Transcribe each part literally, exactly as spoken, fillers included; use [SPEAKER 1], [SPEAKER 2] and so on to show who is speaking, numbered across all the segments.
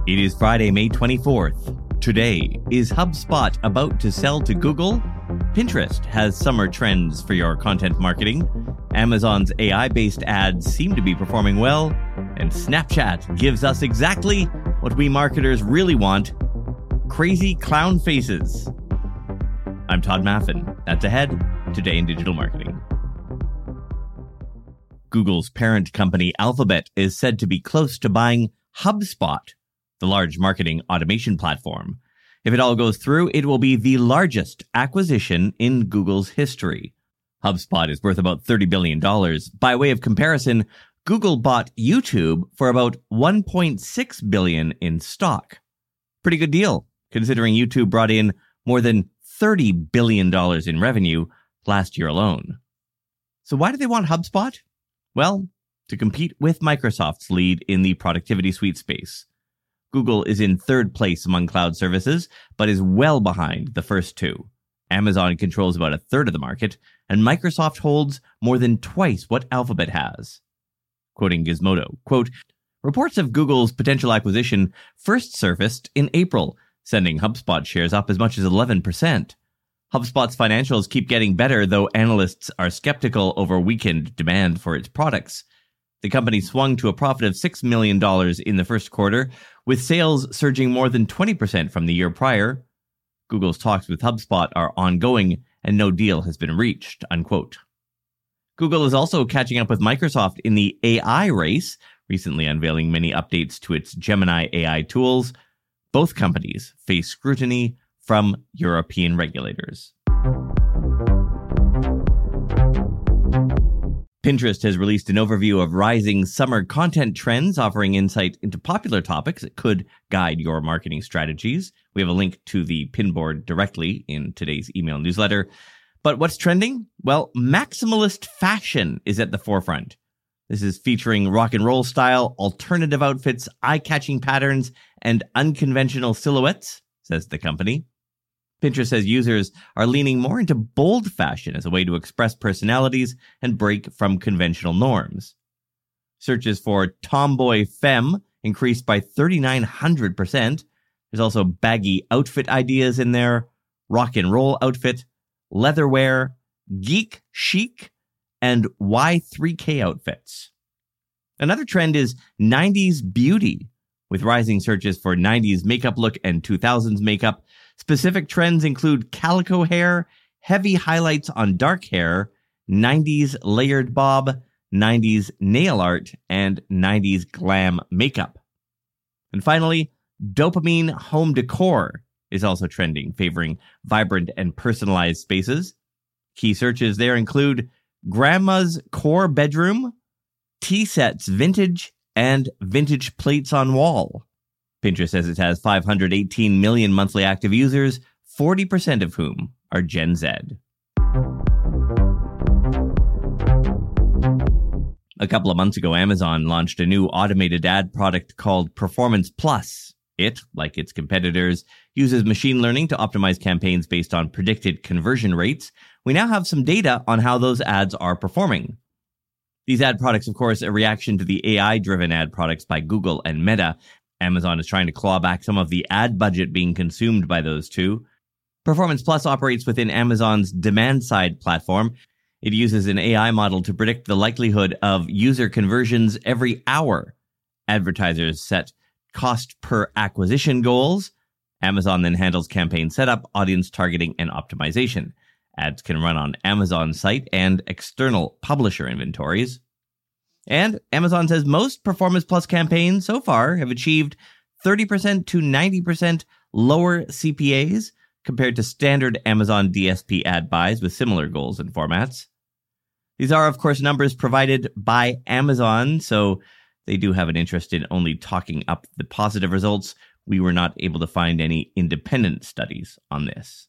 [SPEAKER 1] It is Friday, May twenty-fourth. Today, is HubSpot about to sell to Google? Pinterest has summer trends for your content marketing. Amazon's A I-based ads seem to be performing well. And Snapchat gives us exactly what we marketers really want: crazy clown faces. I'm Todd Maffin. That's ahead today in digital marketing. Google's parent company Alphabet is said to be close to buying HubSpot, the large marketing automation platform. If it all goes through, it will be the largest acquisition in Google's history. HubSpot is worth about thirty billion dollars. By way of comparison, Google bought YouTube for about one point six billion dollars in stock. Pretty good deal, considering YouTube brought in more than thirty billion dollars in revenue last year alone. So why do they want HubSpot? Well, to compete with Microsoft's lead in the productivity suite space. Google is in third place among cloud services, but is well behind the first two. Amazon controls about a third of the market, and Microsoft holds more than twice what Alphabet has. Quoting Gizmodo, quote, "Reports of Google's potential acquisition first surfaced in April, sending HubSpot shares up as much as eleven percent. HubSpot's financials keep getting better, though analysts are skeptical over weakened demand for its products. The company swung to a profit of six million dollars in the first quarter, with sales surging more than twenty percent from the year prior. Google's talks with HubSpot are ongoing, and no deal has been reached," unquote. Google is also catching up with Microsoft in the A I race, recently unveiling many updates to its Gemini A I tools. Both companies face scrutiny from European regulators. Pinterest has released an overview of rising summer content trends, offering insight into popular topics that could guide your marketing strategies. We have a link to the pinboard directly in today's email newsletter. But what's trending? Well, maximalist fashion is at the forefront. This is featuring rock and roll style, alternative outfits, eye-catching patterns, and unconventional silhouettes, says the company. Pinterest says users are leaning more into bold fashion as a way to express personalities and break from conventional norms. Searches for tomboy femme increased by three thousand nine hundred percent. There's also baggy outfit ideas in there, rock and roll outfit, leatherwear, geek chic, and Y three K outfits. Another trend is nineties beauty, with rising searches for nineties makeup look and two thousands makeup. Specific trends include calico hair, heavy highlights on dark hair, nineties layered bob, nineties nail art, and nineties glam makeup. And finally, dopamine home decor is also trending, favoring vibrant and personalized spaces. Key searches there include grandma's core bedroom, tea sets vintage, and vintage plates on wall. Pinterest says it has five hundred eighteen million monthly active users, forty percent of whom are Gen Z. A couple of months ago, Amazon launched a new automated ad product called Performance Plus. It, like its competitors, uses machine learning to optimize campaigns based on predicted conversion rates. We now have some data on how those ads are performing. These ad products, of course, a reaction to the A I-driven ad products by Google and Meta. Amazon is trying to claw back some of the ad budget being consumed by those two. Performance Plus operates within Amazon's demand-side platform. It uses an A I model to predict the likelihood of user conversions every hour. Advertisers set cost per acquisition goals. Amazon then handles campaign setup, audience targeting, and optimization. Ads can run on Amazon's site and external publisher inventories. And Amazon says most Performance Plus campaigns so far have achieved thirty percent to ninety percent lower C P As compared to standard Amazon D S P ad buys with similar goals and formats. These are, of course, numbers provided by Amazon, so they do have an interest in only talking up the positive results. We were not able to find any independent studies on this.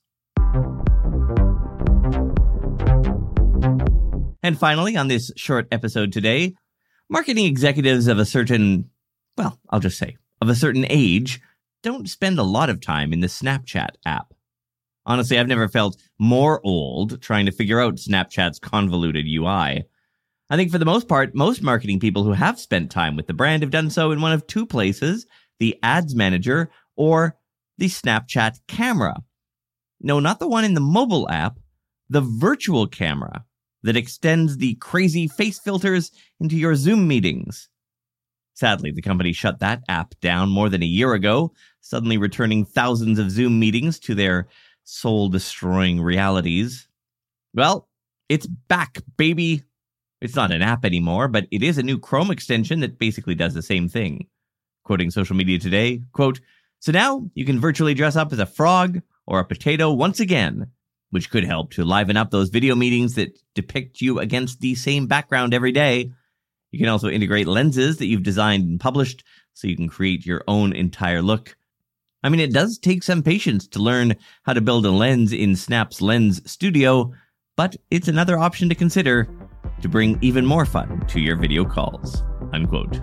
[SPEAKER 1] And finally, on this short episode today, marketing executives of a certain, well, I'll just say, of a certain age, don't spend a lot of time in the Snapchat app. Honestly, I've never felt more old trying to figure out Snapchat's convoluted U I. I think for the most part, most marketing people who have spent time with the brand have done so in one of two places, the Ads Manager, or the Snapchat camera. No, not the one in the mobile app, the virtual camera that extends the crazy face filters into your Zoom meetings. Sadly, the company shut that app down more than a year ago, suddenly returning thousands of Zoom meetings to their soul-destroying realities. Well, it's back, baby. It's not an app anymore, but it is a new Chrome extension that basically does the same thing. Quoting Social Media Today, quote, "So now you can virtually dress up as a frog or a potato once again, which could help to liven up those video meetings that depict you against the same background every day. You can also integrate lenses that you've designed and published so you can create your own entire look. I mean, it does take some patience to learn how to build a lens in Snap's Lens Studio, but it's another option to consider to bring even more fun to your video calls." Unquote.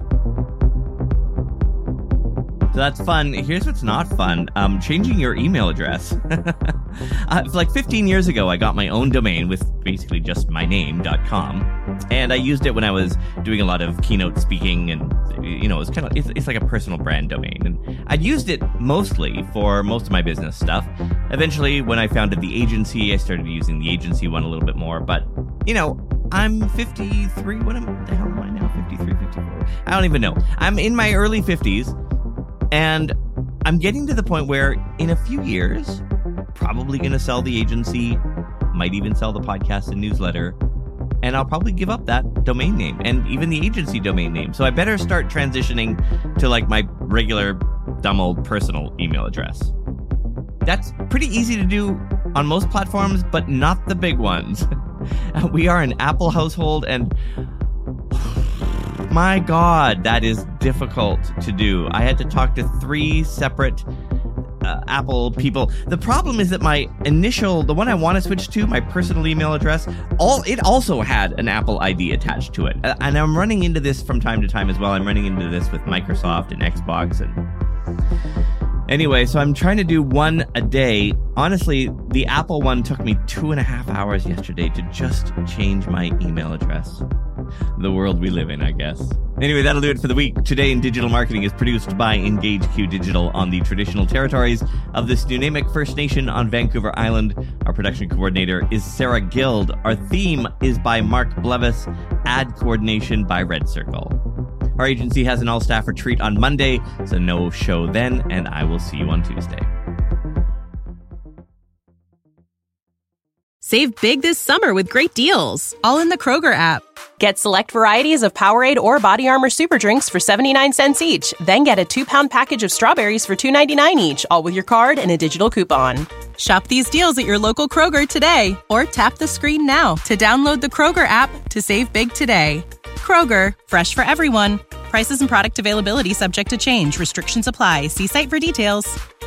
[SPEAKER 1] So that's fun. Here's what's not fun. Um, changing your email address. uh, like fifteen years ago, I got my own domain with basically just my name dot com. And I used it when I was doing a lot of keynote speaking, and, you know, it's kind of, it's, it's like a personal brand domain. And I'd used it mostly for most of my business stuff. Eventually, when I founded the agency, I started using the agency one a little bit more. But, you know, I'm fifty-three. What am, the hell am I now? fifty-three, fifty-four? I don't even know. I'm in my early fifties. And I'm getting to the point where in a few years, probably going to sell the agency, might even sell the podcast and newsletter, and I'll probably give up that domain name and even the agency domain name. So I better start transitioning to like my regular dumb old personal email address. That's pretty easy to do on most platforms, but not the big ones. We are an Apple household, and my God, that is difficult to do. I had to talk to three separate uh, Apple people. The problem is that my initial, the one I want to switch to, my personal email address, all it also had an Apple I D attached to it. And I'm running into this from time to time as well. I'm running into this with Microsoft and Xbox. And anyway, so I'm trying to do one a day. Honestly, the Apple one took me two and a half hours yesterday to just change my email address. The world we live in, I guess. Anyway, that'll do it for the week. Today in Digital Marketing is produced by EngageQ Digital on the traditional territories of the Snuneymuxw First Nation on Vancouver Island. Our production coordinator is Sarah Guild. Our theme is by Mark Blevis. Ad coordination by Red Circle. Our agency has an all-staff retreat on Monday, so no show then, and I will see you on Tuesday.
[SPEAKER 2] Save big this summer with great deals, all in the Kroger app.
[SPEAKER 3] Get select varieties of Powerade or Body Armor Super Drinks for seventy-nine cents each. Then get a two-pound package of strawberries for two ninety-nine each, all with your card and a digital coupon.
[SPEAKER 2] Shop these deals at your local Kroger today, or tap the screen now to download the Kroger app to save big today. Kroger, fresh for everyone. Prices and product availability subject to change. Restrictions apply. See site for details.